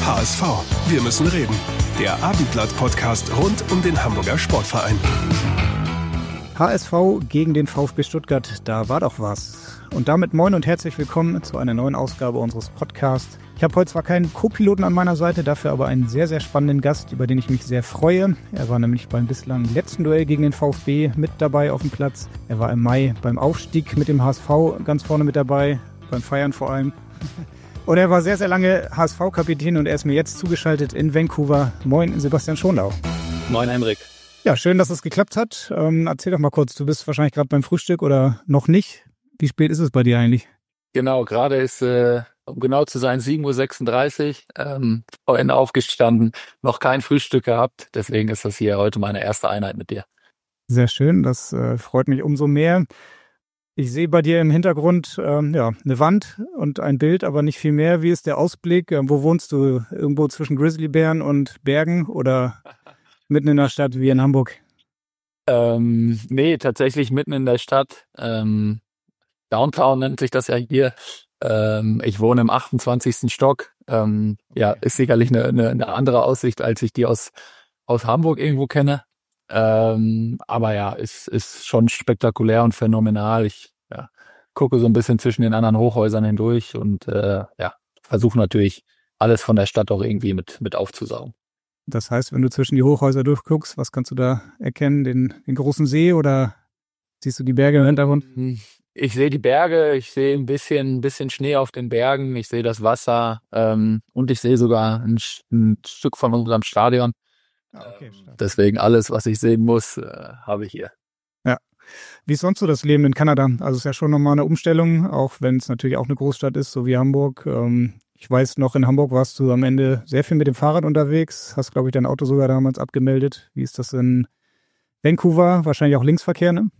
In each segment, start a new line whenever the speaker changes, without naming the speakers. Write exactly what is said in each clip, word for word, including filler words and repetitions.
H S V. Wir müssen reden. Der Abendblatt-Podcast rund um den Hamburger Sportverein.
H S V gegen den VfB Stuttgart, da war doch was. Und damit moin und herzlich willkommen zu einer neuen Ausgabe unseres Podcasts. Ich habe heute zwar keinen Co-Piloten an meiner Seite, dafür aber einen sehr, sehr spannenden Gast, über den ich mich sehr freue. Er war nämlich beim bislang letzten Duell gegen den VfB mit dabei auf dem Platz. Er war im Mai beim Aufstieg mit dem H S V ganz vorne mit dabei, beim Feiern vor allem. Und er war sehr, sehr lange H S V-Kapitän und er ist mir jetzt zugeschaltet in Vancouver. Moin, Sebastian Schonlau.
Moin, Henrik.
Ja, schön, dass es geklappt hat. Ähm, erzähl doch mal kurz, du bist wahrscheinlich gerade beim Frühstück oder noch nicht. Wie spät ist es bei dir eigentlich?
Genau, gerade ist, äh, um genau zu sein, sieben Uhr sechsunddreißig, ähm, vorhin aufgestanden, noch kein Frühstück gehabt. Deswegen ist das hier heute meine erste Einheit mit dir.
Sehr schön, das äh, freut mich umso mehr. Ich sehe bei dir im Hintergrund ähm, ja, eine Wand und ein Bild, aber nicht viel mehr. Wie ist der Ausblick? Ähm, wo wohnst du? Irgendwo zwischen Grizzlybären und Bergen oder mitten in der Stadt wie in Hamburg?
Ähm, nee, tatsächlich mitten in der Stadt. Ähm, Downtown nennt sich das ja hier. Ähm, ich wohne im achtundzwanzigsten Stock. Ähm, ja, ist sicherlich eine, eine, eine andere Aussicht, als ich die aus, aus Hamburg irgendwo kenne. Ähm, aber ja, ist, ist schon spektakulär und phänomenal. Ich ja, gucke so ein bisschen zwischen den anderen Hochhäusern hindurch und äh, ja, versuche natürlich alles von der Stadt auch irgendwie mit, mit aufzusaugen.
Das heißt, wenn du zwischen die Hochhäuser durchguckst, was kannst du da erkennen? Den, den großen See oder siehst du die Berge im Hintergrund?
Ich sehe die Berge, ich sehe ein bisschen, ein bisschen Schnee auf den Bergen, ich sehe das Wasser ähm, und ich sehe sogar ein, ein Stück von unserem Stadion.
Ah, okay,
Deswegen alles, was ich sehen muss, äh, habe ich hier.
Ja. Wie ist sonst so das Leben in Kanada? Also es ist ja schon nochmal eine Umstellung, auch wenn es natürlich auch eine Großstadt ist, so wie Hamburg. Ähm, ich weiß noch, in Hamburg warst du am Ende sehr viel mit dem Fahrrad unterwegs, hast, glaube ich, dein Auto sogar damals abgemeldet. Wie ist das in Vancouver? Wahrscheinlich auch Linksverkehr, ne?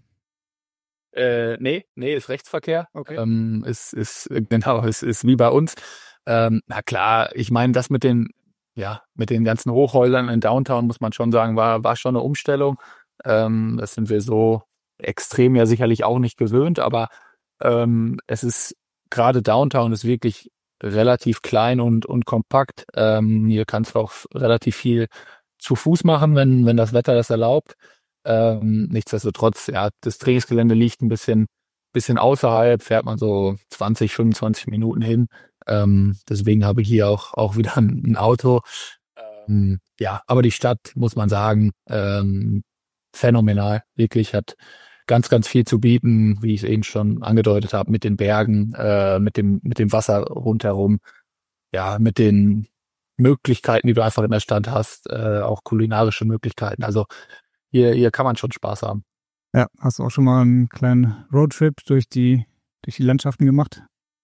Äh, nee, nee, ist Rechtsverkehr.
Okay.
Ähm, ist, ist, genau, ist, ist wie bei uns. Ähm, na klar, ich meine, das mit den Ja, mit den ganzen Hochhäusern in Downtown muss man schon sagen, war war schon eine Umstellung. Ähm, das sind wir so extrem ja sicherlich auch nicht gewöhnt, aber ähm, es ist gerade Downtown ist wirklich relativ klein und und kompakt. Ähm, hier kannst du auch relativ viel zu Fuß machen, wenn wenn das Wetter das erlaubt. Ähm, nichtsdestotrotz, ja, das Trainingsgelände liegt ein bisschen bisschen außerhalb, fährt man so zwanzig, fünfundzwanzig Minuten hin. Ähm, deswegen habe ich hier auch auch wieder ein, ein Auto. Ähm, ja, aber die Stadt, muss man sagen, ähm, phänomenal. Wirklich hat ganz, ganz viel zu bieten, wie ich es eben schon angedeutet habe, mit den Bergen, äh, mit dem mit dem Wasser rundherum, ja, mit den Möglichkeiten, die du einfach in der Stadt hast, äh, auch kulinarische Möglichkeiten. Also hier hier kann man schon Spaß haben.
Ja, hast du auch schon mal einen kleinen Roadtrip durch die durch die Landschaften gemacht?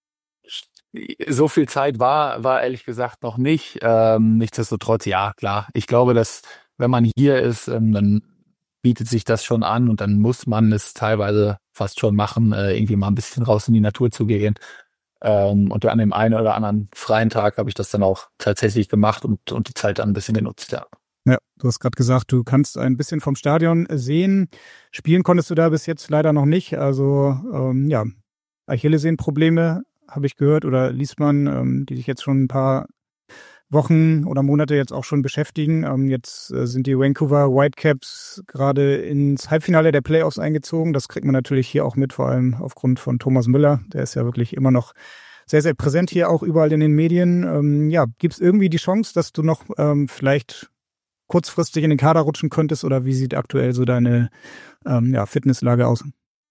So viel Zeit war, war ehrlich gesagt noch nicht. Ähm, nichtsdestotrotz, ja, klar. Ich glaube, dass wenn man hier ist, ähm, dann bietet sich das schon an und dann muss man es teilweise fast schon machen, äh, irgendwie mal ein bisschen raus in die Natur zu gehen. Ähm, und an dem einen oder anderen freien Tag habe ich das dann auch tatsächlich gemacht und, und die Zeit dann ein bisschen genutzt, ja.
Ja, du hast gerade gesagt, du kannst ein bisschen vom Stadion sehen. Spielen konntest du da bis jetzt leider noch nicht. Also, ähm, ja, Achillessehnenprobleme habe ich gehört oder liest man, ähm, die sich jetzt schon ein paar Wochen oder Monate jetzt auch schon beschäftigen. Ähm, jetzt äh, sind die Vancouver Whitecaps gerade ins Halbfinale der Playoffs eingezogen. Das kriegt man natürlich hier auch mit, vor allem aufgrund von Thomas Müller. Der ist ja wirklich immer noch sehr, sehr präsent hier auch überall in den Medien. Ähm, ja, gibt es irgendwie die Chance, dass du noch ähm, vielleicht kurzfristig in den Kader rutschen könntest oder wie sieht aktuell so deine ähm, ja, Fitnesslage aus?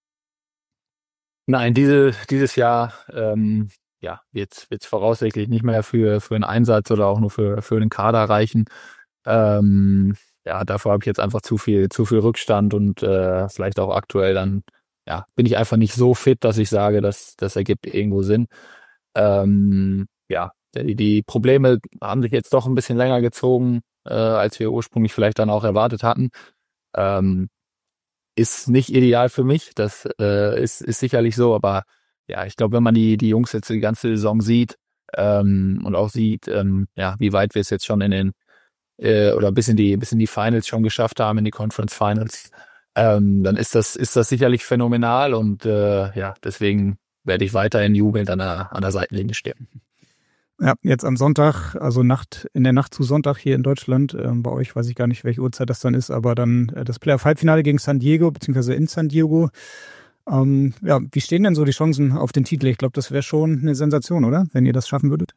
Nein, diese, dieses Jahr ähm, ja, wird es voraussichtlich nicht mehr für, für einen Einsatz oder auch nur für, für den Kader reichen. Ähm, ja, dafür habe ich jetzt einfach zu viel, zu viel Rückstand und äh, vielleicht auch aktuell dann, ja, bin ich einfach nicht so fit, dass ich sage, dass das ergibt irgendwo Sinn. Ähm, ja, die, die Probleme haben sich jetzt doch ein bisschen länger gezogen, äh, als wir ursprünglich vielleicht dann auch erwartet hatten. Ähm, ist nicht ideal für mich, das äh, ist, ist sicherlich so, aber ja, ich glaube, wenn man die, die Jungs jetzt die ganze Saison sieht ähm, und auch sieht, ähm, ja, wie weit wir es jetzt schon in den äh, oder bis in die bis in die Finals schon geschafft haben, in die Conference Finals, ähm, dann ist das ist das sicherlich phänomenal und äh, ja, deswegen werde ich weiterhin jubelnd an der an der Seitenlinie stehen.
Ja, jetzt am Sonntag, also Nacht, in der Nacht zu Sonntag hier in Deutschland, ähm, bei euch weiß ich gar nicht, welche Uhrzeit das dann ist, aber dann äh, das Playoff-Halbfinale gegen San Diego, beziehungsweise in San Diego. Ähm, ja, wie stehen denn so die Chancen auf den Titel? Ich glaube, das wäre schon eine Sensation, oder? Wenn ihr das schaffen würdet.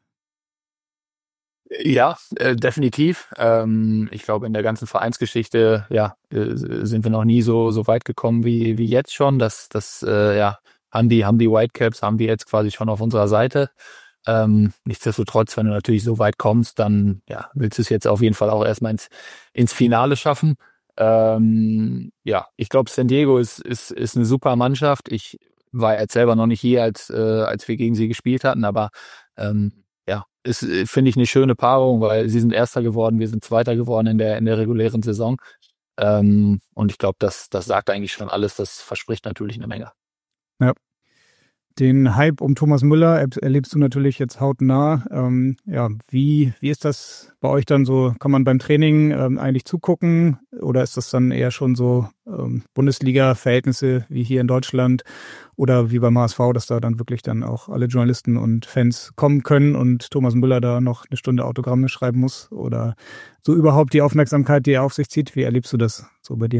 Ja, äh, definitiv. Ähm, ich glaube, in der ganzen Vereinsgeschichte, ja, äh, sind wir noch nie so so weit gekommen wie wie jetzt schon. Das das äh, ja haben die haben die Whitecaps haben die jetzt quasi schon auf unserer Seite. Ähm, nichtsdestotrotz, wenn du natürlich so weit kommst, dann ja willst du es jetzt auf jeden Fall auch erstmal ins ins Finale schaffen. Ähm, ja, ich glaube, San Diego ist ist ist eine super Mannschaft. Ich war jetzt selber noch nicht hier, als äh, als wir gegen sie gespielt hatten, aber ähm, ja, ist, äh, finde ich, eine schöne Paarung, weil sie sind Erster geworden, wir sind Zweiter geworden in der in der regulären Saison. Ähm, und ich glaube, das das sagt eigentlich schon alles. Das verspricht natürlich eine Menge.
Ja. Den Hype um Thomas Müller er- erlebst du natürlich jetzt hautnah. Ähm, ja, wie, wie ist das bei euch dann so? Kann man beim Training ähm, eigentlich zugucken oder ist das dann eher schon so ähm, Bundesliga-Verhältnisse wie hier in Deutschland oder wie beim H S V, dass da dann wirklich dann auch alle Journalisten und Fans kommen können und Thomas Müller da noch eine Stunde Autogramme schreiben muss? Oder so überhaupt die Aufmerksamkeit, die er auf sich zieht? Wie erlebst du das so bei dir?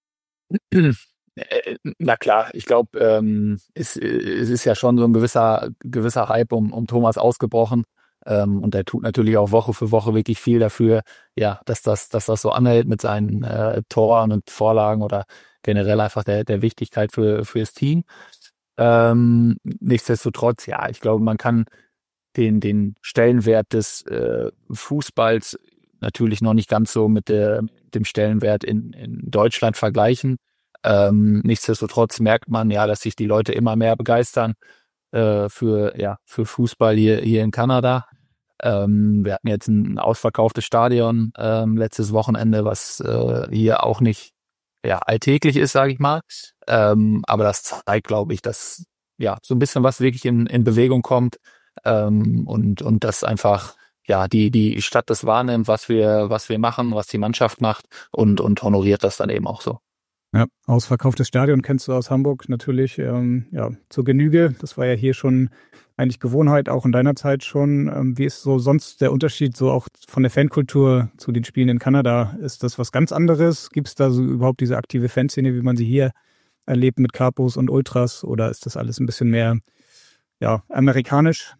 Äh, Na klar, ich glaube, ähm, es, äh, es ist ja schon so ein gewisser gewisser Hype um, um Thomas ausgebrochen. Ähm, und er tut natürlich auch Woche für Woche wirklich viel dafür, ja, dass das, dass das so anhält mit seinen äh, Toren und Vorlagen oder generell einfach der, der Wichtigkeit für, für das Team. Ähm, nichtsdestotrotz, ja, ich glaube, man kann den, den Stellenwert des äh, Fußballs natürlich noch nicht ganz so mit der, dem Stellenwert in, in Deutschland vergleichen. Ähm, nichtsdestotrotz merkt man ja, dass sich die Leute immer mehr begeistern äh, für ja für Fußball hier hier in Kanada. Ähm, wir hatten jetzt ein ausverkauftes Stadion ähm, letztes Wochenende, was äh, hier auch nicht ja alltäglich ist, sage ich mal. Ähm, aber das zeigt, glaube ich, dass ja so ein bisschen was wirklich in, in Bewegung kommt ähm, und und das einfach ja die die Stadt das wahrnimmt, was wir was wir machen, was die Mannschaft macht und und honoriert das dann eben auch so.
Ja, ausverkauftes Stadion kennst du aus Hamburg natürlich ähm, ja, zur Genüge. Das war ja hier schon eigentlich Gewohnheit, auch in deiner Zeit schon. Ähm, wie ist so sonst der Unterschied so auch von der Fankultur zu den Spielen in Kanada? Ist das was ganz anderes? Gibt es da so überhaupt diese aktive Fanszene, wie man sie hier erlebt mit Capos und Ultras? Oder ist das alles ein bisschen mehr ja, amerikanisch?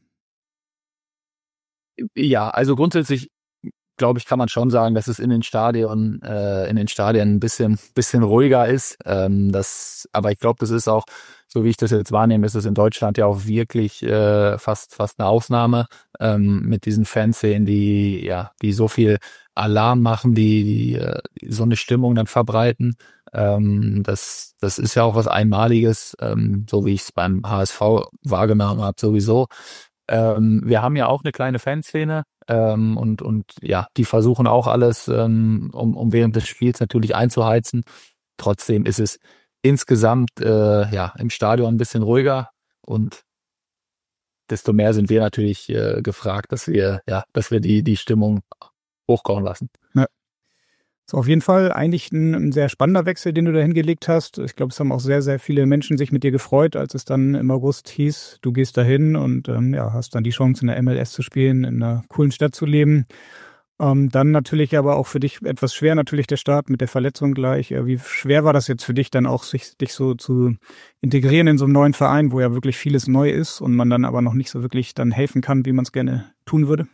Ja, also grundsätzlich glaube ich, kann man schon sagen, dass es in den Stadien, äh, in den Stadien ein bisschen, bisschen ruhiger ist. Ähm, das, aber ich glaube, das ist auch, so wie ich das jetzt wahrnehme, ist es in Deutschland ja auch wirklich äh, fast, fast eine Ausnahme ähm, mit diesen Fanszenen, die ja, die so viel Alarm machen, die, die äh, so eine Stimmung dann verbreiten. Ähm, das, das ist ja auch was Einmaliges, ähm, so wie ich es beim H S V wahrgenommen habe, sowieso. Ähm, wir haben ja auch eine kleine Fanszene ähm, und und ja, die versuchen auch alles, ähm, um, um während des Spiels natürlich einzuheizen. Trotzdem ist es insgesamt äh, ja im Stadion ein bisschen ruhiger und desto mehr sind wir natürlich äh, gefragt, dass wir ja, dass wir die die Stimmung hochkochen lassen.
Ja. So, auf jeden Fall eigentlich ein, ein sehr spannender Wechsel, den du da hingelegt hast. Ich glaube, es haben auch sehr, sehr viele Menschen sich mit dir gefreut, als es dann im August hieß, du gehst dahin und ähm, ja, hast dann die Chance, in der M L S zu spielen, in einer coolen Stadt zu leben. Ähm, dann natürlich aber auch für dich etwas schwer, natürlich der Start mit der Verletzung gleich. Äh, wie schwer war das jetzt für dich dann auch, sich, dich so zu integrieren in so einem neuen Verein, wo ja wirklich vieles neu ist und man dann aber noch nicht so wirklich dann helfen kann, wie man es gerne tun würde?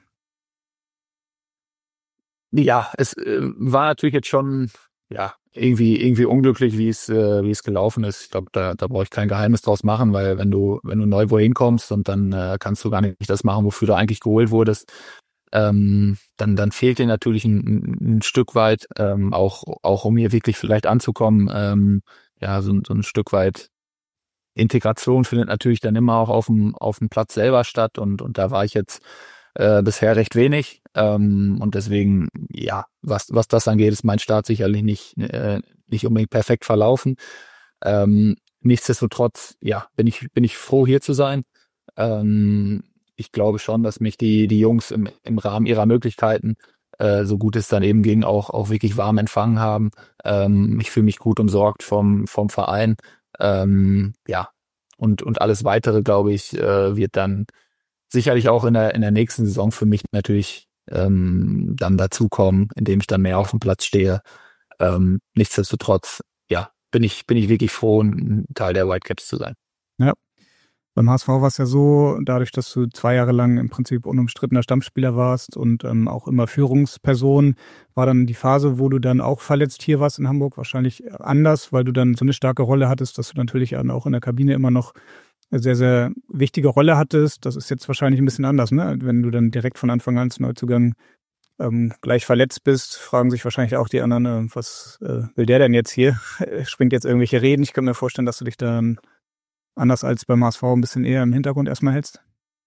Ja, es äh, war natürlich jetzt schon ja irgendwie irgendwie unglücklich, wie es äh, wie es gelaufen ist. Ich glaube, da da brauche ich kein Geheimnis draus machen, weil wenn du wenn du neu wohin kommst und dann äh, kannst du gar nicht das machen, wofür du eigentlich geholt wurdest, ähm, dann dann fehlt dir natürlich ein, ein, ein Stück weit ähm, auch auch um hier wirklich vielleicht anzukommen, ähm, ja so, so ein Stück weit Integration findet natürlich dann immer auch auf dem auf dem Platz selber statt und und da war ich jetzt äh, bisher recht wenig ähm, und deswegen ja was was das angeht, ist mein Start sicherlich nicht äh, nicht unbedingt perfekt verlaufen. Ähm, nichtsdestotrotz ja bin ich bin ich froh hier zu sein. Ähm, ich glaube schon, dass mich die die Jungs im im Rahmen ihrer Möglichkeiten äh, so gut es dann eben ging auch auch wirklich warm empfangen haben. Ähm, ich fühle mich gut umsorgt vom vom Verein. Ähm, ja, und und alles Weitere, glaube ich, äh, wird dann sicherlich auch in der in der nächsten Saison für mich natürlich ähm, dann dazukommen, indem ich dann mehr auf dem Platz stehe. Ähm, nichtsdestotrotz, ja, bin ich bin ich wirklich froh, ein Teil der Whitecaps zu sein.
Ja. Beim H S V war es ja so, dadurch, dass du zwei Jahre lang im Prinzip unumstrittener Stammspieler warst und ähm, auch immer Führungsperson, war dann die Phase, wo du dann auch verletzt hier warst in Hamburg, wahrscheinlich anders, weil du dann so eine starke Rolle hattest, dass du natürlich dann auch in der Kabine immer noch eine sehr, sehr wichtige Rolle hattest. Das ist jetzt wahrscheinlich ein bisschen anders, ne? Wenn du dann direkt von Anfang an als Neuzugang ähm, gleich verletzt bist, fragen sich wahrscheinlich auch die anderen, äh, was äh, will der denn jetzt hier? Springt jetzt irgendwelche Reden? Ich kann mir vorstellen, dass du dich dann anders als beim H S V ein bisschen eher im Hintergrund erstmal hältst?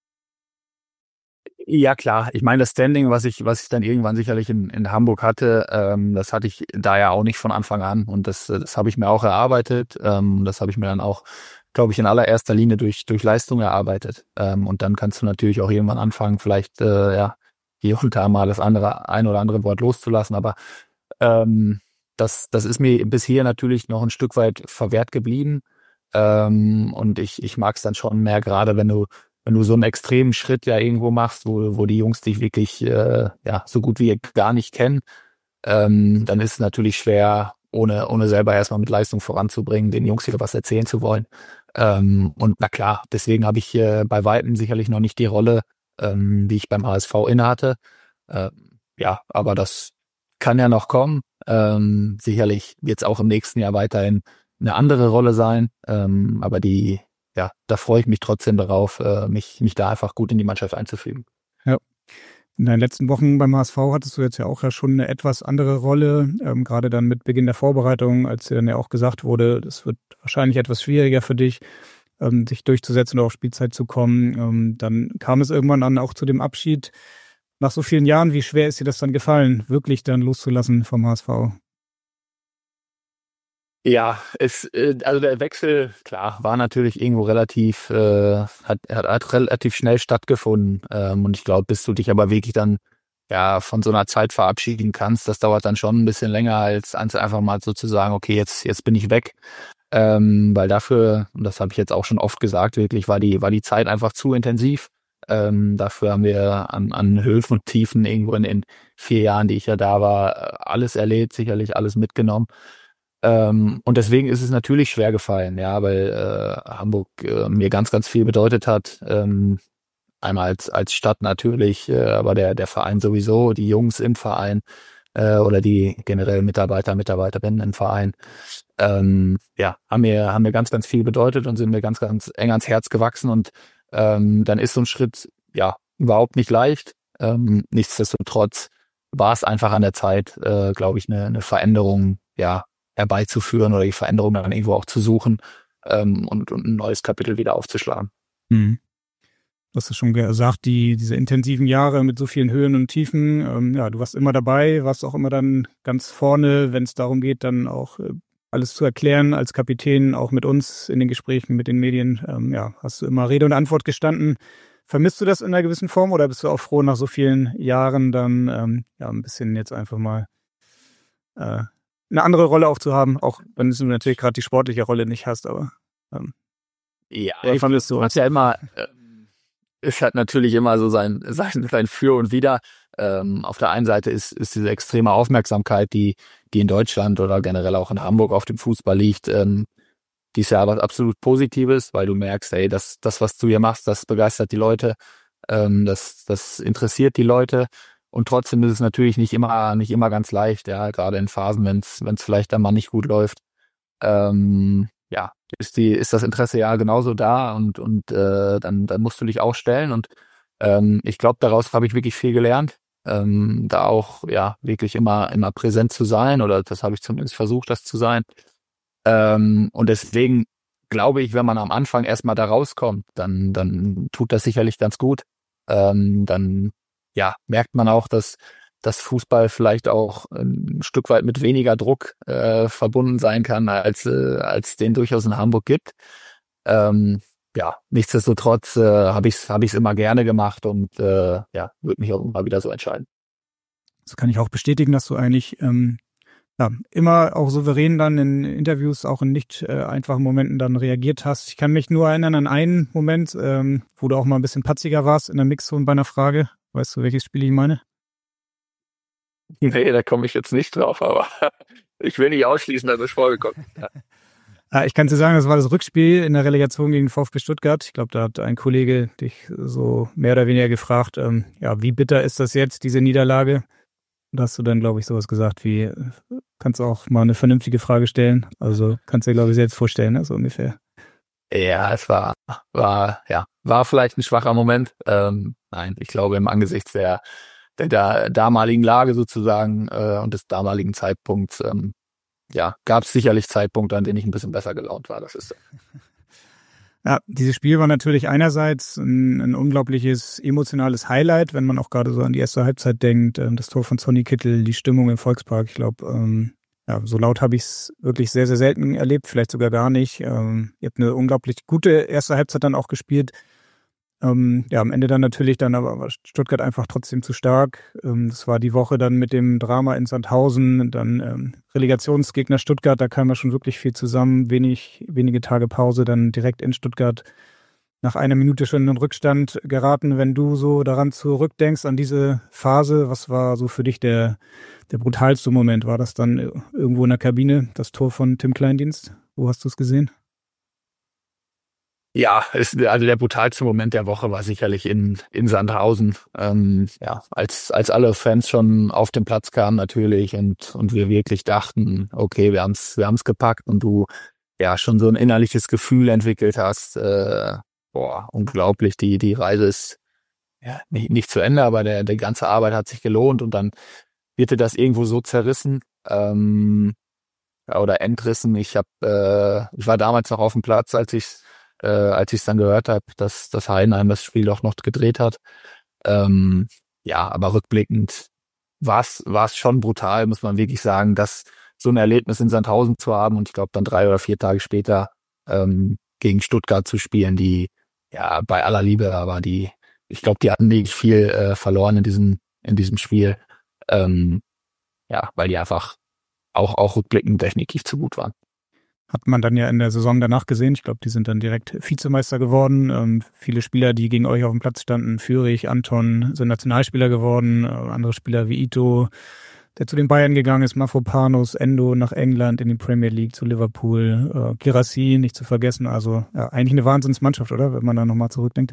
Ja, klar. Ich meine, das Standing, was ich, was ich dann irgendwann sicherlich in, in Hamburg hatte, ähm, das hatte ich da ja auch nicht von Anfang an. Und das, das habe ich mir auch erarbeitet. Ähm, das habe ich mir dann auch, glaube ich, in allererster Linie durch, durch Leistung erarbeitet. Ähm, und dann kannst du natürlich auch irgendwann anfangen, vielleicht, äh, ja, hier und da mal das andere, ein oder andere Wort loszulassen. Aber, ähm, das, das ist mir bis hier natürlich noch ein Stück weit verwehrt geblieben. Ähm, und ich, ich mag es dann schon mehr, gerade wenn du, wenn du so einen extremen Schritt ja irgendwo machst, wo, wo die Jungs dich wirklich, äh, ja, so gut wie gar nicht kennen, ähm, dann ist es natürlich schwer, ohne, ohne selber erstmal mit Leistung voranzubringen, den Jungs hier was erzählen zu wollen. Ähm, und na klar, deswegen habe ich äh, bei Weitem sicherlich noch nicht die Rolle, ähm, die ich beim H S V innehatte. Ähm, ja, aber das kann ja noch kommen. Ähm, sicherlich wird es auch im nächsten Jahr weiterhin eine andere Rolle sein, ähm, aber die, ja, da freue ich mich trotzdem darauf, äh, mich, mich da einfach gut in die Mannschaft einzufügen.
Ja. In deinen letzten Wochen beim H S V hattest du jetzt ja auch ja schon eine etwas andere Rolle, ähm, gerade dann mit Beginn der Vorbereitung, als dir dann ja auch gesagt wurde, das wird wahrscheinlich etwas schwieriger für dich, ähm, sich durchzusetzen oder auf Spielzeit zu kommen. Ähm, dann kam es irgendwann dann auch zu dem Abschied. Nach so vielen Jahren, wie schwer ist dir das dann gefallen, wirklich dann loszulassen vom H S V?
Ja, es, äh, also der Wechsel, klar, war natürlich irgendwo relativ, äh, hat, hat, hat relativ schnell stattgefunden. Ähm, und ich glaube, bis du dich aber wirklich dann ja von so einer Zeit verabschieden kannst, das dauert dann schon ein bisschen länger, als, als einfach mal so zu sagen, okay, jetzt, jetzt bin ich weg. Ähm, weil dafür, und das habe ich jetzt auch schon oft gesagt, wirklich war die, war die Zeit einfach zu intensiv. Ähm, dafür haben wir an, an Höhen und Tiefen irgendwo in den vier Jahren, die ich ja da war, alles erlebt, sicherlich alles mitgenommen. Ähm, und deswegen ist es natürlich schwer gefallen, ja, weil äh, Hamburg äh, mir ganz, ganz viel bedeutet hat. Ähm, einmal als als Stadt natürlich, äh, aber der der Verein sowieso, die Jungs im Verein äh, oder die generell Mitarbeiter, Mitarbeiterinnen im Verein, ähm, ja, haben mir haben mir ganz, ganz viel bedeutet und sind mir ganz, ganz eng ans Herz gewachsen. Und ähm, dann ist so ein Schritt ja überhaupt nicht leicht. Ähm, nichtsdestotrotz war es einfach an der Zeit, äh, glaube ich, eine, eine Veränderung, ja, herbeizuführen oder die Veränderung dann irgendwo auch zu suchen ähm, und, und ein neues Kapitel wieder aufzuschlagen.
Mhm. Du hast ja schon gesagt, die, diese intensiven Jahre mit so vielen Höhen und Tiefen, ähm, ja, du warst immer dabei, warst auch immer dann ganz vorne, wenn es darum geht, dann auch äh, alles zu erklären als Kapitän, auch mit uns in den Gesprächen mit den Medien, ähm, ja, hast du immer Rede und Antwort gestanden. Vermisst du das in einer gewissen Form oder bist du auch froh, nach so vielen Jahren dann ähm, ja ein bisschen jetzt einfach mal äh, eine andere Rolle auch zu haben, auch wenn du natürlich gerade die sportliche Rolle nicht hast, aber ähm,
ja,
ich vermisst du
hast ja immer, ähm, es hat natürlich immer so sein, sein, sein Für und Wider. Ähm, auf der einen Seite ist, ist diese extreme Aufmerksamkeit, die, die in Deutschland oder generell auch in Hamburg auf dem Fußball liegt, ähm, die ist ja was absolut Positives, weil du merkst, ey, das, das, was du hier machst, das begeistert die Leute, ähm, das, das interessiert die Leute. Und trotzdem ist es natürlich nicht immer, nicht immer ganz leicht, ja, gerade in Phasen, wenn es, wenn es vielleicht dann mal nicht gut läuft. Ähm, ja, ist die, ist das Interesse ja genauso da und und äh, dann, dann musst du dich auch stellen. Und ähm, ich glaube, daraus habe ich wirklich viel gelernt, ähm, da auch ja wirklich immer, immer präsent zu sein, oder das habe ich zumindest versucht, das zu sein. Ähm, und deswegen glaube ich, wenn man am Anfang erstmal da rauskommt, dann, dann tut das sicherlich ganz gut. Ähm, dann ja, merkt man auch, dass dass Fußball vielleicht auch ein Stück weit mit weniger Druck äh, verbunden sein kann, als äh, als den durchaus in Hamburg gibt. Ähm, ja, nichtsdestotrotz äh, habe ich es hab ich's immer gerne gemacht und äh, ja, würde mich auch immer wieder so entscheiden.
Das kann ich auch bestätigen, dass du eigentlich ähm, ja, immer auch souverän dann in Interviews, auch in nicht äh, einfachen Momenten dann reagiert hast. Ich kann mich nur erinnern an einen Moment, ähm, wo du auch mal ein bisschen patziger warst in der Mixzone bei einer Frage. Weißt du, welches Spiel ich meine?
Nee, da komme ich jetzt nicht drauf, aber ich will nicht ausschließen, dass es vorgekommen ist. Ja.
Ah, ich kann dir sagen, das war das Rückspiel in der Relegation gegen VfB Stuttgart. Ich glaube, da hat ein Kollege dich so mehr oder weniger gefragt, ähm, ja, wie bitter ist das jetzt, diese Niederlage? Da hast du dann, glaube ich, sowas gesagt wie, kannst du auch mal eine vernünftige Frage stellen? Also kannst du dir, glaube ich, selbst vorstellen, ne? So ungefähr.
Ja, es war, war, ja, war vielleicht ein schwacher Moment. Ähm, nein, ich glaube, im Angesicht der, der, der damaligen Lage sozusagen äh, und des damaligen Zeitpunkts, ähm, ja, gab es sicherlich Zeitpunkte, an denen ich ein bisschen besser gelaunt war. Das ist so.
Ja, dieses Spiel war natürlich einerseits ein, ein unglaubliches emotionales Highlight, wenn man auch gerade so an die erste Halbzeit denkt, das Tor von Sonny Kittel, die Stimmung im Volkspark. Ich glaube, ähm, ja, so laut habe ich es wirklich sehr, sehr selten erlebt, vielleicht sogar gar nicht. Ähm, ihr habt eine unglaublich gute erste Halbzeit dann auch gespielt. Ähm, ja, am Ende dann natürlich dann aber war Stuttgart einfach trotzdem zu stark. Ähm, das war die Woche dann mit dem Drama in Sandhausen, dann ähm, Relegationsgegner Stuttgart, da kam ja schon wirklich viel zusammen, wenig, wenige Tage Pause, dann direkt in Stuttgart nach einer Minute schon in den Rückstand geraten. Wenn du so daran zurückdenkst, an diese Phase, was war so für dich der, der brutalste Moment? War das dann irgendwo in der Kabine, das Tor von Tim Kleindienst? Wo hast du es gesehen?
Ja, es, also der brutalste Moment der Woche war sicherlich in, in Sandhausen. Ähm, ja, als, als alle Fans schon auf den Platz kamen natürlich und, und wir wirklich dachten, okay, wir haben's, wir haben's gepackt und du ja schon so ein innerliches Gefühl entwickelt hast. Äh, boah, unglaublich, die, die Reise ist ja nicht, nicht zu Ende, aber der, der ganze Arbeit hat sich gelohnt und dann wird dir das irgendwo so zerrissen, ähm, ja, oder entrissen. Ich hab, äh, ich war damals noch auf dem Platz, als ich Äh, als ich es dann gehört habe, dass das Heidenheim das Spiel doch noch gedreht hat. Ähm, ja, aber rückblickend war es war es schon brutal, muss man wirklich sagen, dass so ein Erlebnis in Sandhausen zu haben und ich glaube dann drei oder vier Tage später ähm, gegen Stuttgart zu spielen, die ja bei aller Liebe, aber die, ich glaube, die hatten nicht viel äh, verloren in diesem in diesem Spiel, ähm, ja, weil die einfach auch auch rückblickend definitiv zu gut waren.
Hat man dann ja in der Saison danach gesehen. Ich glaube, die sind dann direkt Vizemeister geworden. Ähm, viele Spieler, die gegen euch auf dem Platz standen, Führig, Anton, sind Nationalspieler geworden. Äh, andere Spieler wie Ito, der zu den Bayern gegangen ist, Mafropanos, Endo nach England in die Premier League, zu Liverpool, äh, Girassi nicht zu vergessen. Also ja, eigentlich eine Wahnsinnsmannschaft, oder? Wenn man da nochmal zurückdenkt.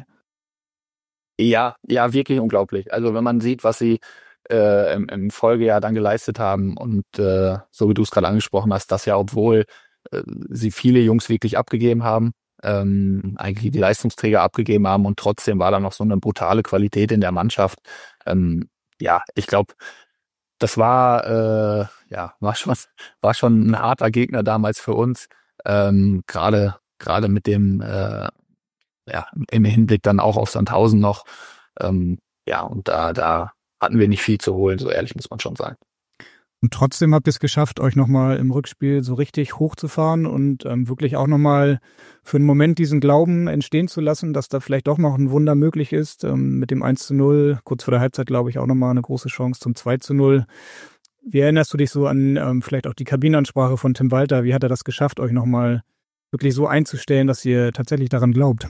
Ja, ja, wirklich unglaublich. Also wenn man sieht, was sie äh, im, im Folgejahr dann geleistet haben und äh, so wie du es gerade angesprochen hast, das ja obwohl sie viele Jungs wirklich abgegeben haben, ähm, eigentlich die Leistungsträger abgegeben haben und trotzdem war da noch so eine brutale Qualität in der Mannschaft. Ähm, ja, ich glaube, das war äh, ja war schon war schon ein harter Gegner damals für uns, ähm, gerade gerade mit dem äh, ja im Hinblick dann auch auf Sandhausen noch. Ähm, ja, und da da hatten wir nicht viel zu holen, so ehrlich muss man schon sagen.
Und trotzdem habt ihr es geschafft, euch nochmal im Rückspiel so richtig hochzufahren und ähm, wirklich auch nochmal für einen Moment diesen Glauben entstehen zu lassen, dass da vielleicht doch noch ein Wunder möglich ist. Ähm, mit dem eins zu null, kurz vor der Halbzeit, glaube ich, auch nochmal eine große Chance zum zwei zu null. Wie erinnerst du dich so an ähm, vielleicht auch die Kabinenansprache von Tim Walter? Wie hat er das geschafft, euch nochmal wirklich so einzustellen, dass ihr tatsächlich daran glaubt?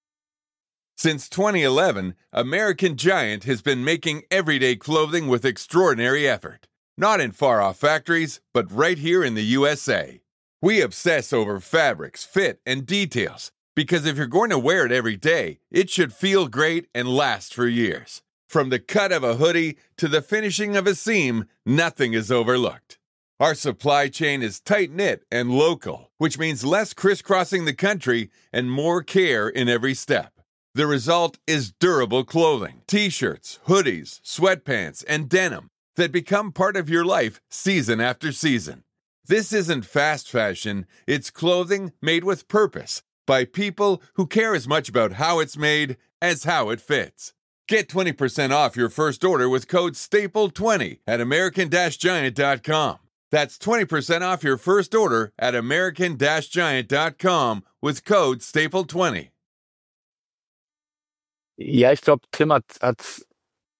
Since twenty eleven, American Giant has been making everyday clothing with extraordinary effort. Not in far-off factories, but right here in the U S A. We obsess over fabrics, fit, and details, because if you're going to wear it every day, it should feel great and last for years. From the cut of a hoodie to the finishing of a seam, nothing is overlooked. Our supply chain is tight-knit and local, which means less crisscrossing the country and more care in every step. The result is durable clothing, t-shirts, hoodies, sweatpants, and denim that become part of your life season after season. This isn't fast fashion, it's clothing made with purpose by people who care as much about how it's made as how it fits. Get twenty percent off your first order with code staple twenty at american giant dot com. That's twenty percent off your first order at american giant dot com with code staple twenty.
Ja, ich glaube, Tim hat, hat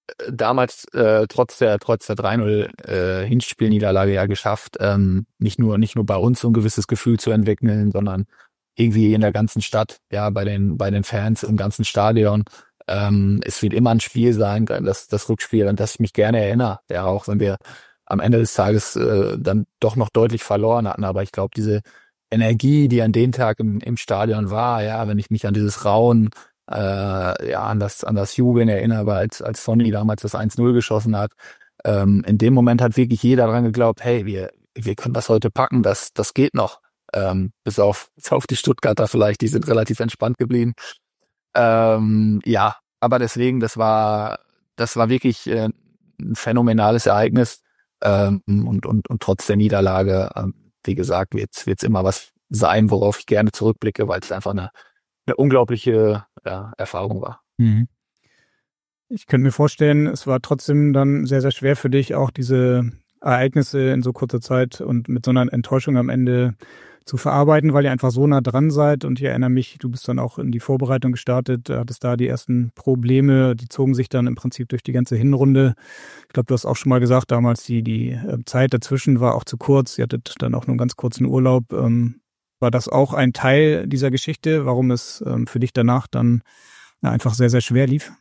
damals äh, trotz der trotz der drei null äh, Hinspielniederlage ja geschafft, ähm, nicht nur nicht nur bei uns so ein gewisses Gefühl zu entwickeln, sondern irgendwie in der ganzen Stadt, ja, bei den bei den Fans im ganzen Stadion. Ähm, es wird immer ein Spiel sein, das das Rückspiel, an das ich mich gerne erinnere, ja, auch wenn wir am Ende des Tages äh, dann doch noch deutlich verloren hatten. Aber ich glaube, diese Energie, die an dem Tag im, im Stadion war, ja, wenn ich mich an dieses Rauen, äh, ja, an das an das Jubeln erinnere, als als Sonny damals das eins null geschossen hat, ähm, in dem Moment hat wirklich jeder dran geglaubt, hey, wir wir können das heute packen, das das geht noch. Ähm, bis auf bis auf die Stuttgarter vielleicht, die sind relativ entspannt geblieben. Ähm, ja, aber deswegen, das war das war wirklich äh, ein phänomenales Ereignis. Ähm, und, und, und trotz der Niederlage, ähm, wie gesagt, wird es immer was sein, worauf ich gerne zurückblicke, weil es einfach eine, eine unglaubliche ja, Erfahrung war.
Mhm. Ich könnte mir vorstellen, es war trotzdem dann sehr, sehr schwer für dich, auch diese Ereignisse in so kurzer Zeit und mit so einer Enttäuschung am Ende zu verarbeiten, weil ihr einfach so nah dran seid. Und ich erinnere mich, du bist dann auch in die Vorbereitung gestartet, hattest da die ersten Probleme, die zogen sich dann im Prinzip durch die ganze Hinrunde. Ich glaube, du hast auch schon mal gesagt, damals die die Zeit dazwischen war auch zu kurz. Ihr hattet dann auch nur einen ganz kurzen Urlaub. Ähm, war das auch ein Teil dieser Geschichte, warum es ähm, für dich danach dann ja, einfach sehr, sehr schwer lief?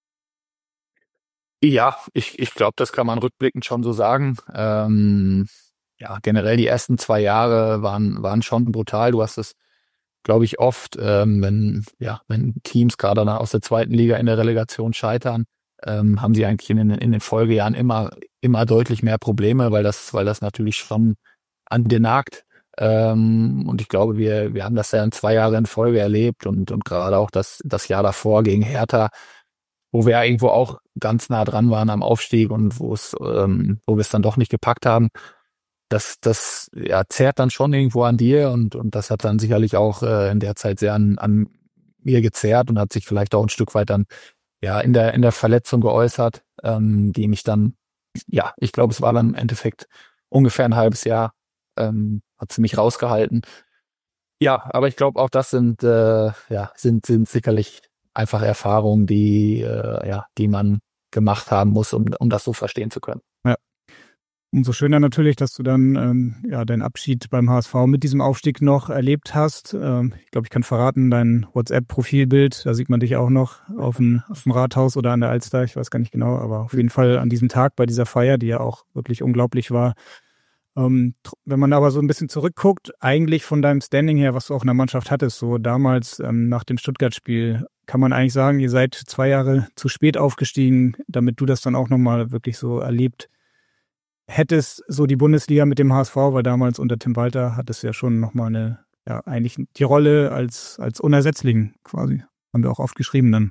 Ja, ich, ich glaube, das kann man rückblickend schon so sagen. Ähm, ja, generell die ersten zwei Jahre waren waren schon brutal. Du hast es, glaube ich, oft, ähm, wenn ja, wenn Teams gerade aus der zweiten Liga in der Relegation scheitern, ähm, haben sie eigentlich in den in den Folgejahren immer immer deutlich mehr Probleme, weil das weil das natürlich schon an dir nagt. Ähm, und ich glaube, wir wir haben das ja in zwei Jahre in Folge erlebt und und gerade auch das das Jahr davor gegen Hertha, wo wir ja irgendwo auch ganz nah dran waren am Aufstieg und wo es ähm, wo wir es dann doch nicht gepackt haben. Das, das ja, zerrt dann schon irgendwo an dir und, und das hat dann sicherlich auch äh, in der Zeit sehr an, an mir gezerrt und hat sich vielleicht auch ein Stück weit dann ja in der in der Verletzung geäußert, ähm, die mich dann, ja, ich glaube, es war dann im Endeffekt ungefähr ein halbes Jahr, ähm, hat sie mich rausgehalten. Ja, aber ich glaube auch das sind äh, ja sind sind sicherlich einfach Erfahrungen, die äh, ja die man gemacht haben muss, um um das so verstehen zu können.
Ja. Umso schöner natürlich, dass du dann ähm, ja deinen Abschied beim H S V mit diesem Aufstieg noch erlebt hast. Ähm, ich glaube, ich kann verraten, dein WhatsApp-Profilbild, da sieht man dich auch noch auf dem, auf dem Rathaus oder an der Alster, ich weiß gar nicht genau, aber auf jeden Fall an diesem Tag bei dieser Feier, die ja auch wirklich unglaublich war. Ähm, wenn man aber so ein bisschen zurückguckt, eigentlich von deinem Standing her, was du auch in der Mannschaft hattest, so damals ähm, nach dem Stuttgart-Spiel, kann man eigentlich sagen, ihr seid zwei Jahre zu spät aufgestiegen, damit du das dann auch nochmal wirklich so erlebt hättest, so die Bundesliga mit dem H S V, weil damals unter Tim Walter hat es ja schon nochmal eine, ja, eigentlich die Rolle als, als Unersetzlichen quasi. Haben wir auch oft geschrieben dann.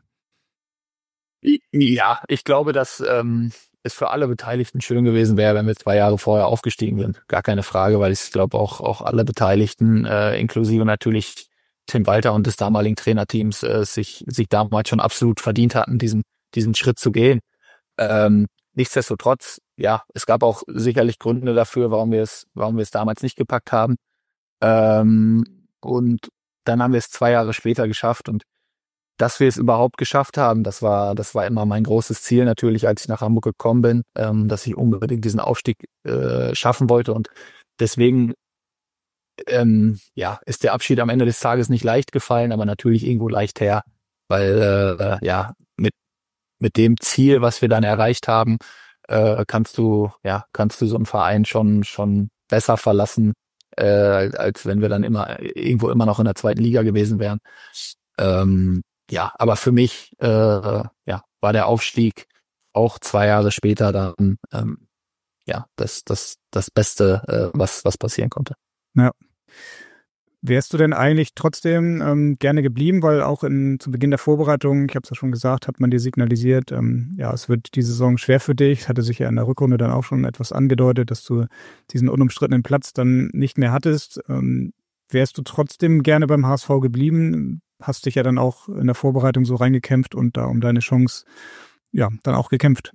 Ja, ich glaube, dass ähm, es für alle Beteiligten schön gewesen wäre, wenn wir zwei Jahre vorher aufgestiegen sind. Gar keine Frage, weil ich glaube auch auch alle Beteiligten, äh, inklusive natürlich Tim Walter und des damaligen Trainerteams, äh, sich sich damals schon absolut verdient hatten, diesen diesen Schritt zu gehen. Ähm, nichtsdestotrotz, ja, es gab auch sicherlich Gründe dafür, warum wir es warum wir es damals nicht gepackt haben. Ähm, und dann haben wir es zwei Jahre später geschafft und dass wir es überhaupt geschafft haben, das war das war immer mein großes Ziel natürlich, als ich nach Hamburg gekommen bin, ähm, dass ich unbedingt diesen Aufstieg äh, schaffen wollte und deswegen ähm, ja ist der Abschied am Ende des Tages nicht leicht gefallen, aber natürlich irgendwo leicht her, weil äh, ja mit mit dem Ziel, was wir dann erreicht haben, äh, kannst du ja kannst du so einen Verein schon schon besser verlassen, äh, als wenn wir dann immer irgendwo immer noch in der zweiten Liga gewesen wären. Ähm, Ja, aber für mich äh, ja, war der Aufstieg auch zwei Jahre später dann ähm, ja das das das Beste, äh, was was passieren konnte.
Ja. Wärst du denn eigentlich trotzdem ähm, gerne geblieben, weil auch in, zu Beginn der Vorbereitung, ich habe es ja schon gesagt, hat man dir signalisiert, ähm, ja, es wird die Saison schwer für dich, hatte sich ja in der Rückrunde dann auch schon etwas angedeutet, dass du diesen unumstrittenen Platz dann nicht mehr hattest. Ähm, wärst du trotzdem gerne beim H S V geblieben? Hast dich ja dann auch in der Vorbereitung so reingekämpft und da um deine Chance, ja, dann auch gekämpft.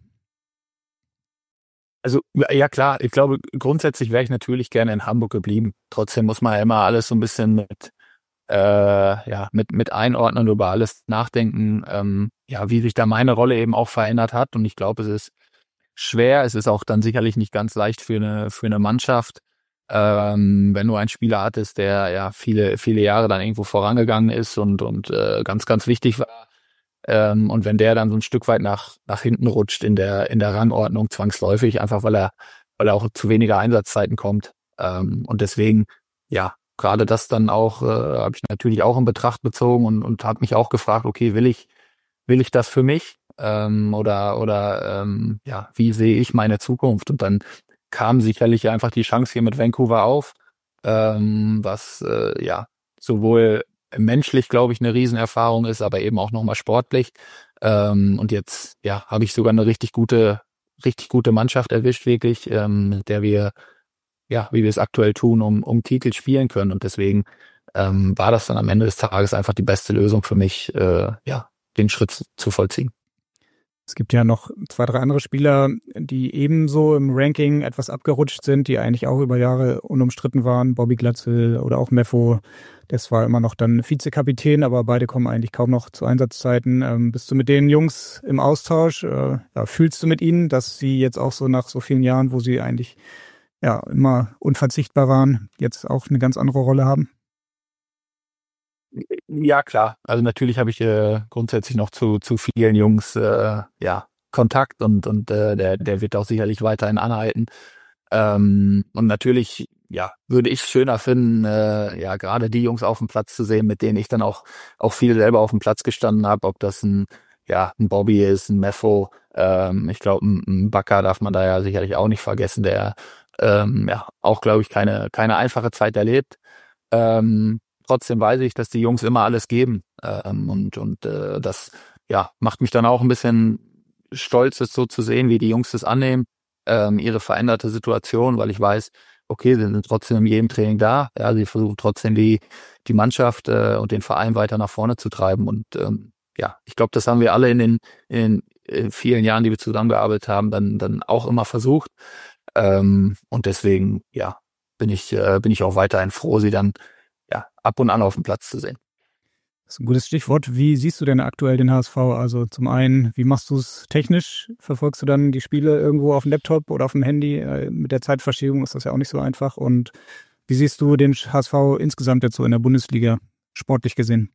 Also ja klar, ich glaube grundsätzlich wäre ich natürlich gerne in Hamburg geblieben. Trotzdem muss man ja immer alles so ein bisschen mit äh, ja mit mit einordnen, über alles nachdenken, ähm, ja, wie sich da meine Rolle eben auch verändert hat. Und ich glaube, es ist schwer. Es ist auch dann sicherlich nicht ganz leicht für eine für eine Mannschaft, ähm, wenn du einen Spieler hattest, der ja viele viele Jahre dann irgendwo vorangegangen ist und und äh, ganz ganz wichtig war. Ähm, und wenn der dann so ein Stück weit nach nach hinten rutscht in der in der Rangordnung zwangsläufig, einfach weil er weil er auch zu weniger Einsatzzeiten kommt. Ähm, und deswegen, ja, gerade das dann auch äh, habe ich natürlich auch in Betracht bezogen und und habe mich auch gefragt, okay, will ich will ich das für mich ähm, oder oder ähm, ja, wie sehe ich meine Zukunft? Und dann kam sicherlich einfach die Chance hier mit Vancouver auf, ähm, was äh, ja sowohl menschlich, glaube ich, eine Riesenerfahrung ist, aber eben auch nochmal sportlich. Ähm, und jetzt, ja, habe ich sogar eine richtig gute, richtig gute Mannschaft erwischt, wirklich, ähm, mit der wir, ja, wie wir es aktuell tun, um, um Titel spielen können. Und deswegen ähm, war das dann am Ende des Tages einfach die beste Lösung für mich, äh, ja, den Schritt zu vollziehen.
Es gibt ja noch zwei, drei andere Spieler, die ebenso im Ranking etwas abgerutscht sind, die eigentlich auch über Jahre unumstritten waren. Bobby Glatzel oder auch Meffo. Das war immer noch dann Vizekapitän, aber beide kommen eigentlich kaum noch zu Einsatzzeiten. Ähm, bist du mit den Jungs im Austausch? Äh, ja, fühlst du mit ihnen, dass sie jetzt auch so nach so vielen Jahren, wo sie eigentlich ja immer unverzichtbar waren, jetzt auch eine ganz andere Rolle haben?
Ja, klar. Also natürlich habe ich äh, grundsätzlich noch zu zu vielen Jungs äh, ja Kontakt und und äh, der der wird auch sicherlich weiterhin anhalten. Ähm, und natürlich, ja, würde ich es schöner finden, äh, ja, gerade die Jungs auf dem Platz zu sehen, mit denen ich dann auch auch viel selber auf dem Platz gestanden habe, ob das ein ja ein Bobby ist, ein Meffo. Ähm, ich glaube, ein, ein Bakker darf man da ja sicherlich auch nicht vergessen, der ähm, ja auch, glaube ich, keine keine einfache Zeit erlebt. Ähm, Trotzdem weiß ich, dass die Jungs immer alles geben. Ähm, und und äh, das ja macht mich dann auch ein bisschen stolz, das so zu sehen, wie die Jungs das annehmen, ähm, ihre veränderte Situation, weil ich weiß, okay, sie sind trotzdem in jedem Training da. Ja, sie versuchen trotzdem die die Mannschaft äh, und den Verein weiter nach vorne zu treiben. Und ähm, ja, ich glaube, das haben wir alle in den in, in vielen Jahren, die wir zusammengearbeitet haben, dann dann auch immer versucht. Ähm, und deswegen, ja, bin ich äh, bin ich auch weiterhin froh, sie dann ja, ab und an auf dem Platz zu sehen.
Das ist ein gutes Stichwort. Wie siehst du denn aktuell den H S V? Also zum einen, wie machst du es technisch? Verfolgst du dann die Spiele irgendwo auf dem Laptop oder auf dem Handy? Mit der Zeitverschiebung ist das ja auch nicht so einfach. Und wie siehst du den H S V insgesamt jetzt so in der Bundesliga, sportlich gesehen?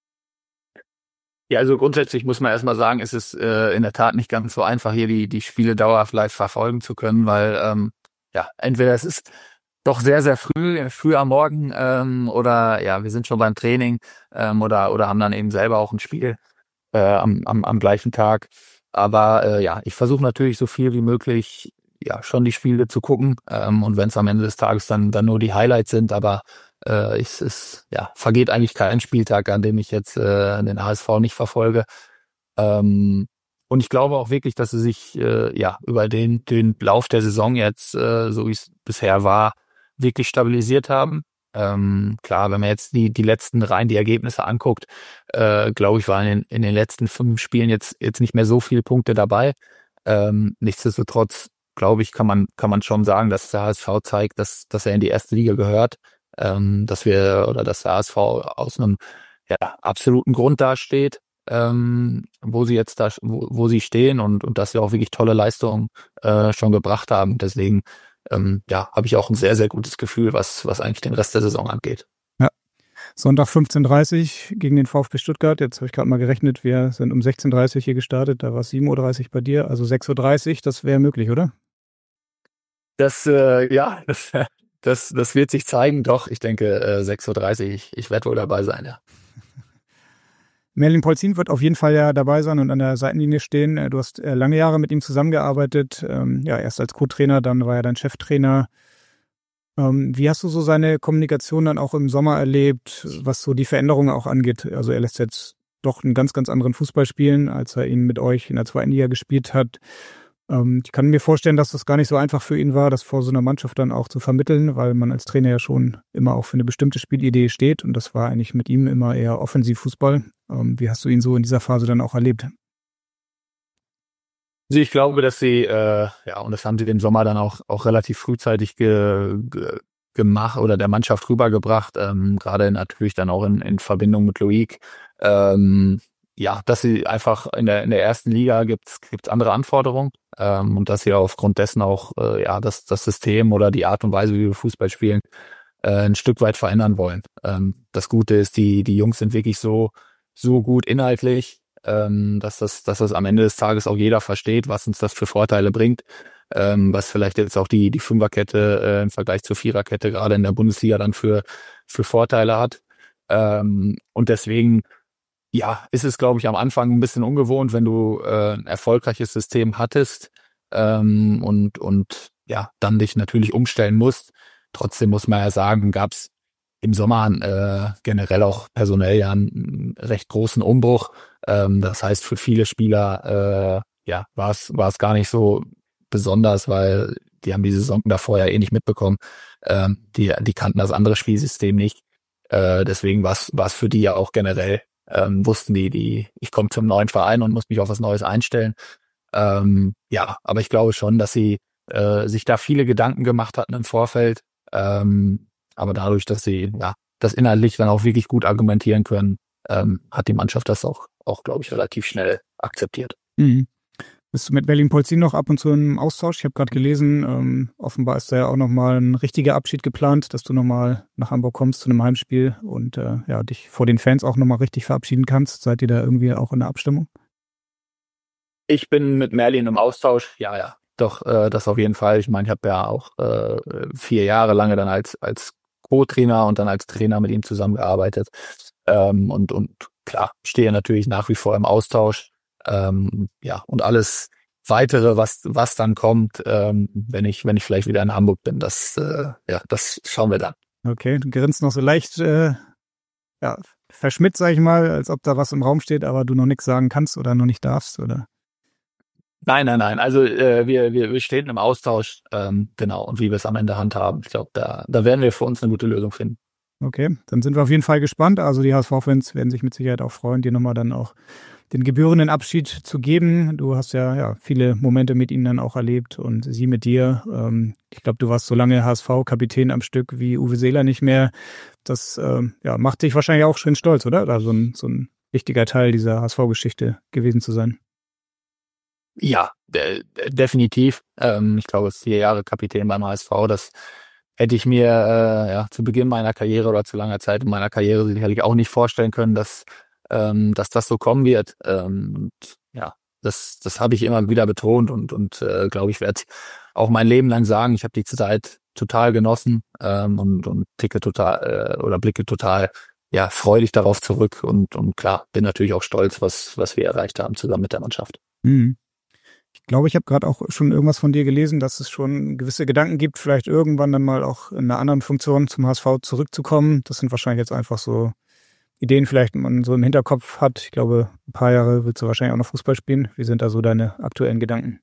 Ja, also grundsätzlich muss man erstmal sagen, es ist äh, in der Tat nicht ganz so einfach, hier die die Spiele dauerhaft live verfolgen zu können, weil ähm, ja, entweder es ist doch sehr, sehr früh, früh am Morgen ähm, oder ja, wir sind schon beim Training ähm, oder oder haben dann eben selber auch ein Spiel äh, am, am, am gleichen Tag. Aber äh, ja, ich versuche natürlich so viel wie möglich ja schon die Spiele zu gucken ähm, und wenn es am Ende des Tages dann dann nur die Highlights sind, aber äh, es ist ja vergeht eigentlich kein Spieltag, an dem ich jetzt äh, den H S V nicht verfolge. Ähm, und ich glaube auch wirklich, dass sie sich äh, ja über den den Lauf der Saison jetzt, äh, so wie es bisher war, wirklich stabilisiert haben. Ähm, klar, wenn man jetzt die die letzten rein die Ergebnisse anguckt, äh, glaube ich, waren in, in den letzten fünf Spielen jetzt jetzt nicht mehr so viele Punkte dabei. Ähm, nichtsdestotrotz, glaube ich, kann man kann man schon sagen, dass der H S V zeigt, dass dass er in die erste Liga gehört, ähm, dass wir oder dass der H S V aus einem ja, absoluten Grund dasteht, ähm, wo sie jetzt da wo, wo sie stehen und und dass wir auch wirklich tolle Leistungen äh, schon gebracht haben. Deswegen Ähm, ja, habe ich auch ein sehr, sehr gutes Gefühl, was was eigentlich den Rest der Saison angeht.
Ja, Sonntag fünfzehn Uhr dreißig gegen den VfB Stuttgart. Jetzt habe ich gerade mal gerechnet, wir sind um sechzehn Uhr dreißig hier gestartet, da war es sieben Uhr dreißig bei dir, also sechs Uhr dreißig, das wäre möglich, oder?
Das, äh, ja, das, das, das wird sich zeigen. Doch, ich denke äh, sechs Uhr dreißig, ich, ich werde wohl dabei sein, ja.
Merlin Polzin wird auf jeden Fall ja dabei sein und an der Seitenlinie stehen. Du hast lange Jahre mit ihm zusammengearbeitet, ja, erst als Co-Trainer, dann war er dein Cheftrainer. Wie hast du so seine Kommunikation dann auch im Sommer erlebt, was so die Veränderungen auch angeht? Also er lässt jetzt doch einen ganz, ganz anderen Fußball spielen, als er ihn mit euch in der zweiten Liga gespielt hat. Ich kann mir vorstellen, dass das gar nicht so einfach für ihn war, das vor so einer Mannschaft dann auch zu vermitteln, weil man als Trainer ja schon immer auch für eine bestimmte Spielidee steht und das war eigentlich mit ihm immer eher Offensivfußball. Wie hast du ihn so in dieser Phase dann auch erlebt?
Also ich glaube, dass sie, äh, ja, und das haben sie im Sommer dann auch auch relativ frühzeitig ge, ge, gemacht oder der Mannschaft rübergebracht, ähm, gerade natürlich dann auch in, in Verbindung mit Loic. Ähm, ja, dass sie einfach in der in der ersten Liga gibt's gibt's andere Anforderungen ähm, und dass sie aufgrund dessen auch äh, ja das das System oder die Art und Weise, wie wir Fußball spielen, äh, ein Stück weit verändern wollen. Ähm, das Gute ist, die die Jungs sind wirklich so so gut inhaltlich, ähm, dass das dass das am Ende des Tages auch jeder versteht, was uns das für Vorteile bringt, ähm, was vielleicht jetzt auch die die Fünferkette äh, im Vergleich zur Viererkette gerade in der Bundesliga dann für für Vorteile hat. Ähm, und deswegen ja, ist es, glaube ich, am Anfang ein bisschen ungewohnt, wenn du äh, ein erfolgreiches System hattest ähm, und und ja, dann dich natürlich umstellen musst. Trotzdem muss man ja sagen, gab es im Sommer äh, generell auch personell ja einen recht großen Umbruch. Ähm, das heißt, für viele Spieler äh, ja war es war es gar nicht so besonders, weil die haben die Saison davor ja eh nicht mitbekommen. Ähm, die die kannten das andere Spielsystem nicht. Äh, deswegen war es war es für die ja auch generell Ähm, wussten die, die, ich komme zum neuen Verein und muss mich auf was Neues einstellen. Ähm, ja, aber ich glaube schon, dass sie äh, sich da viele Gedanken gemacht hatten im Vorfeld. Ähm, aber dadurch, dass sie ja das inhaltlich dann auch wirklich gut argumentieren können, ähm, hat die Mannschaft das auch, auch glaube ich, relativ schnell akzeptiert.
Mhm. Bist du mit Berlin-Polzin noch ab und zu im Austausch? Ich habe gerade gelesen, ähm, offenbar ist da ja auch nochmal ein richtiger Abschied geplant, dass du nochmal nach Hamburg kommst zu einem Heimspiel und äh, ja dich vor den Fans auch nochmal richtig verabschieden kannst. Seid ihr da irgendwie auch in der Abstimmung?
Ich bin mit Merlin im Austausch, ja, ja, doch, äh, das auf jeden Fall. Ich meine, ich habe ja auch äh, vier Jahre lange dann als als Co-Trainer und dann als Trainer mit ihm zusammengearbeitet. Ähm, und und klar, stehe natürlich nach wie vor im Austausch. Ähm, ja, und alles Weitere, was was dann kommt, ähm, wenn ich wenn ich vielleicht wieder in Hamburg bin, das äh, ja, das schauen wir dann.
Okay, du grinst noch so leicht äh, ja, verschmitzt, sag ich mal, als ob da was im Raum steht, aber du noch nichts sagen kannst oder noch nicht darfst, oder?
Nein, nein, nein. Also äh, wir, wir wir stehen im Austausch, ähm, genau, und wie wir es am Ende handhaben. Ich glaube, da da werden wir für uns eine gute Lösung finden.
Okay, dann sind wir auf jeden Fall gespannt. Also die H S V-Fans werden sich mit Sicherheit auch freuen, dir nochmal dann auch den gebührenden Abschied zu geben. Du hast ja, ja viele Momente mit ihnen dann auch erlebt und sie mit dir. Ähm, ich glaube, du warst so lange H S V-Kapitän am Stück wie Uwe Seeler nicht mehr. Das ähm, ja, macht dich wahrscheinlich auch schön stolz, oder? Oder so ein, so ein wichtiger Teil dieser H S V-Geschichte gewesen zu sein.
Ja, de- definitiv. Ähm, ich glaube, vier Jahre Kapitän beim H S V, das hätte ich mir äh, ja zu Beginn meiner Karriere oder zu langer Zeit in meiner Karriere sicherlich auch nicht vorstellen können, dass ähm, dass das so kommen wird. Ähm, und ja, das das habe ich immer wieder betont und und äh, glaube ich werde auch mein Leben lang sagen. Ich habe die Zeit total genossen ähm, und und ticke total äh, oder blicke total ja freudig darauf zurück und und klar bin natürlich auch stolz, was was wir erreicht haben zusammen mit der Mannschaft.
Mhm. Ich glaube, ich habe gerade auch schon irgendwas von dir gelesen, dass es schon gewisse Gedanken gibt, vielleicht irgendwann dann mal auch in einer anderen Funktion zum H S V zurückzukommen. Das sind wahrscheinlich jetzt einfach so Ideen, vielleicht man so im Hinterkopf hat. Ich glaube, ein paar Jahre willst du wahrscheinlich auch noch Fußball spielen. Wie sind da so deine aktuellen Gedanken?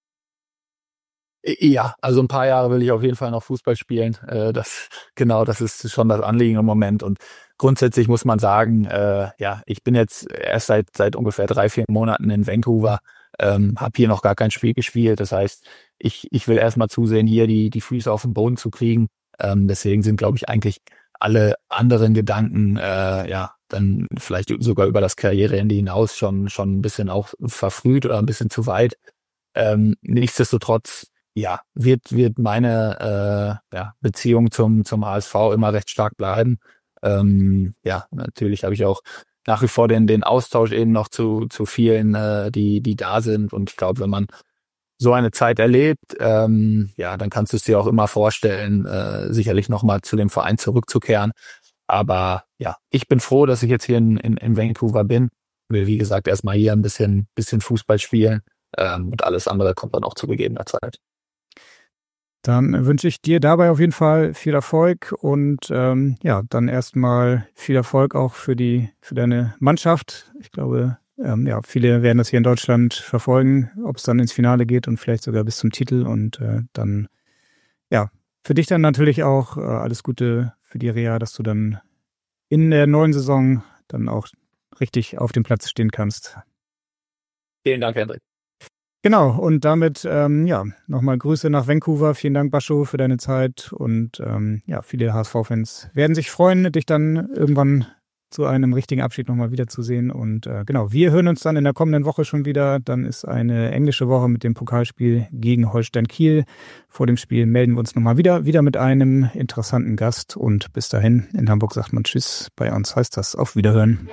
Ja, also ein paar Jahre will ich auf jeden Fall noch Fußball spielen. Äh, das genau, das ist schon das Anliegen im Moment. Und grundsätzlich muss man sagen, äh, ja, ich bin jetzt erst seit seit ungefähr drei, vier Monaten in Vancouver. Ähm, habe hier noch gar kein Spiel gespielt. Das heißt, ich ich will erstmal zusehen, hier die die Füße auf den Boden zu kriegen. Ähm, deswegen sind, glaube ich, eigentlich alle anderen Gedanken, äh, ja, dann vielleicht sogar über das Karriereende hinaus schon schon ein bisschen auch verfrüht oder ein bisschen zu weit. Ähm, nichtsdestotrotz, ja, wird wird meine äh, ja, Beziehung zum zum H S V immer recht stark bleiben. Ähm, ja, natürlich habe ich auch nach wie vor den den Austausch eben noch zu zu vielen, äh, die die da sind. Und ich glaube, wenn man so eine Zeit erlebt, ähm, ja, dann kannst du es dir auch immer vorstellen, äh, sicherlich nochmal zu dem Verein zurückzukehren. Aber ja, ich bin froh, dass ich jetzt hier in in, in Vancouver bin. Will, wie gesagt, erstmal hier ein bisschen bisschen Fußball spielen, ähm, und alles andere kommt dann auch zu gegebener Zeit.
Dann wünsche ich dir dabei auf jeden Fall viel Erfolg und ähm, ja, dann erstmal viel Erfolg auch für die für deine Mannschaft. Ich glaube, ähm, ja, viele werden das hier in Deutschland verfolgen, ob es dann ins Finale geht und vielleicht sogar bis zum Titel. Und äh, dann, ja, für dich dann natürlich auch äh, alles Gute für die Reha, dass du dann in der neuen Saison dann auch richtig auf dem Platz stehen kannst.
Vielen Dank, Hendrik.
Genau, und damit, ähm, ja, nochmal Grüße nach Vancouver. Vielen Dank, Bascho, für deine Zeit. Und ähm, ja, viele H S V-Fans werden sich freuen, dich dann irgendwann zu einem richtigen Abschied nochmal wiederzusehen. Und äh, genau, wir hören uns dann in der kommenden Woche schon wieder. Dann ist eine englische Woche mit dem Pokalspiel gegen Holstein Kiel. Vor dem Spiel melden wir uns nochmal wieder, wieder mit einem interessanten Gast. Und bis dahin, in Hamburg sagt man Tschüss, bei uns heißt das Auf Wiederhören.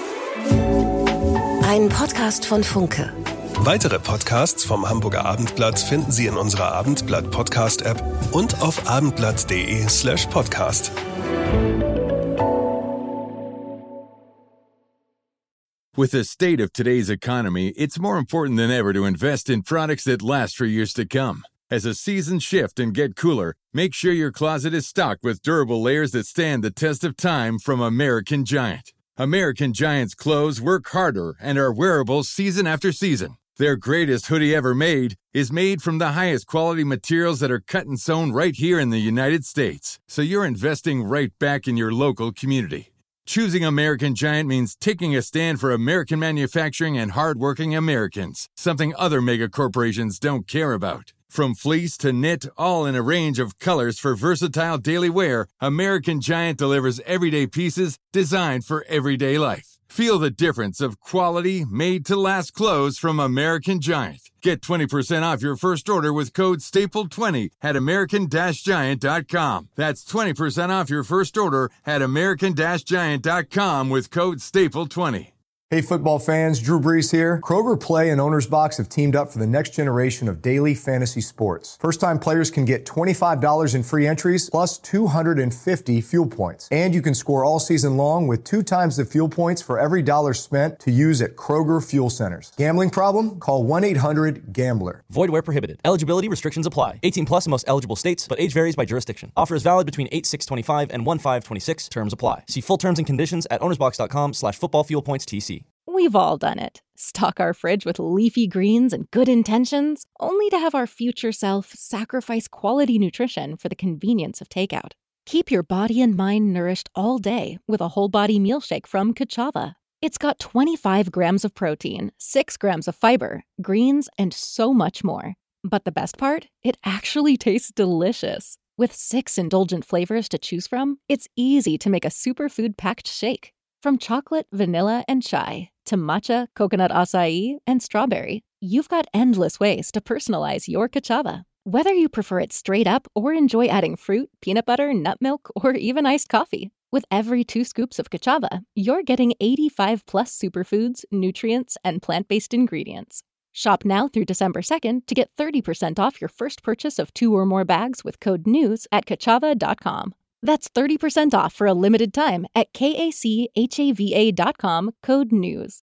Ein Podcast von Funke.
Weitere Podcasts vom Hamburger Abendblatt finden Sie in unserer Abendblatt Podcast App und auf abendblatt.de slash podcast.
With the state of today's economy, it's more important than ever to invest in products that last for years to come. As the seasons shift and get cooler, make sure your closet is stocked with durable layers that stand the test of time from American Giant. American Giant's clothes work harder and are wearable season after season. Their greatest hoodie ever made is made from the highest quality materials that are cut and sewn right here in the United States. So you're investing right back in your local community. Choosing American Giant means taking a stand for American manufacturing and hardworking Americans, something other mega corporations don't care about. From fleece to knit, all in a range of colors for versatile daily wear, American Giant delivers everyday pieces designed for everyday life. Feel the difference of quality, made-to-last clothes from American Giant. Get twenty percent off your first order with code staple twenty at american giant dot com. That's twenty percent off your first order at american giant dot com with code staple twenty.
Hey, football fans, Drew Brees here. Kroger Play and Owner's Box have teamed up for the next generation of daily fantasy sports. First-time players can get twenty-five dollars in free entries plus two hundred fifty fuel points. And you can score all season long with two times the fuel points for every dollar spent to use at Kroger Fuel Centers. Gambling problem? Call one eight hundred gambler.
Void where prohibited. Eligibility restrictions apply. eighteen plus in most eligible states, but age varies by jurisdiction. Offer is valid between eight six twenty-five and one five twenty-six. Terms apply. See full terms and conditions at ownersbox.com slash football fuel points TC.
We've all done it. Stock our fridge with leafy greens and good intentions, only to have our future self sacrifice quality nutrition for the convenience of takeout. Keep your body and mind nourished all day with a whole body meal shake from Kachava. It's got twenty-five grams of protein, six grams of fiber, greens, and so much more. But the best part? It actually tastes delicious. With six indulgent flavors to choose from, it's easy to make a superfood-packed shake. From chocolate, vanilla, and chai to matcha, coconut acai, and strawberry, you've got endless ways to personalize your Kachava. Whether you prefer it straight up or enjoy adding fruit, peanut butter, nut milk, or even iced coffee, with every two scoops of Kachava, you're getting eighty-five plus superfoods, nutrients, and plant-based ingredients. Shop now through December second to get thirty percent off your first purchase of two or more bags with code NEWS at kachava dot com. That's thirty percent off for a limited time at kachava dot com, code NEWS.